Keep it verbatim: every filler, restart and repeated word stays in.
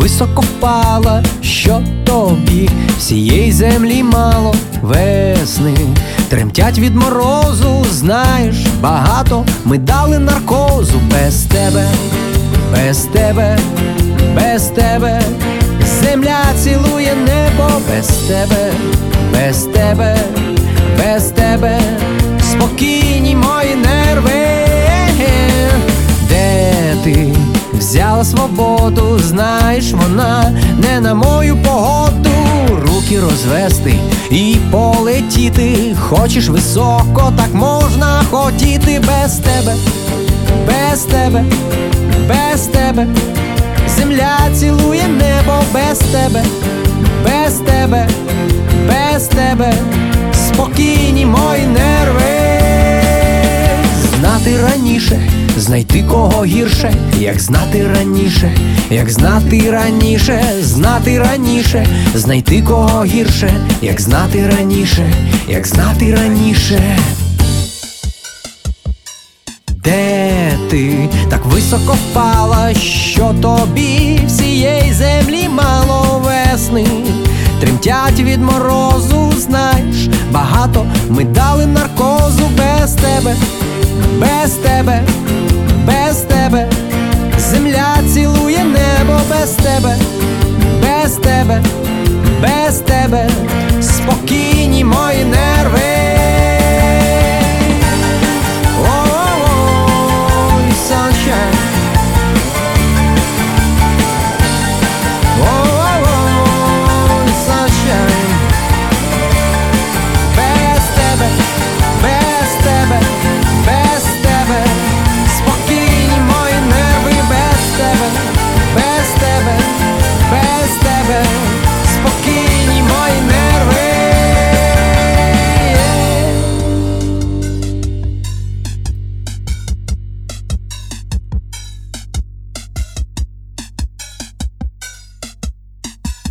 високо впала, що тобі всієї землі мало. Весни тремтять від морозу, знаєш, багато ми дали наркозу. Без тебе, без тебе, без тебе земля цілує небо. Без тебе, без тебе, без тебе спокійні мої нерви. Де ти взяла свободу? Знаєш, вона не на мою погоду. Руки розвести і полетіти. Хочеш високо, так можна хотіти. Без тебе, без тебе, без тебе земля цілує небо. Без тебе, без тебе, без тебе спокійні мої нерви. Знати раніше, знайти кого гірше, як знати раніше, як знати раніше, знати раніше, знайти кого гірше, як знати раніше, як знати раніше. Де ти так високо впала, що тобі всієї землі мало? Весни тремтять від морозу, знаєш, багато ми дали наркозу. Без тебе, без тебе, без тебе земля цілує небо. Без тебе, без тебе, без тебе спокійні мої нерви.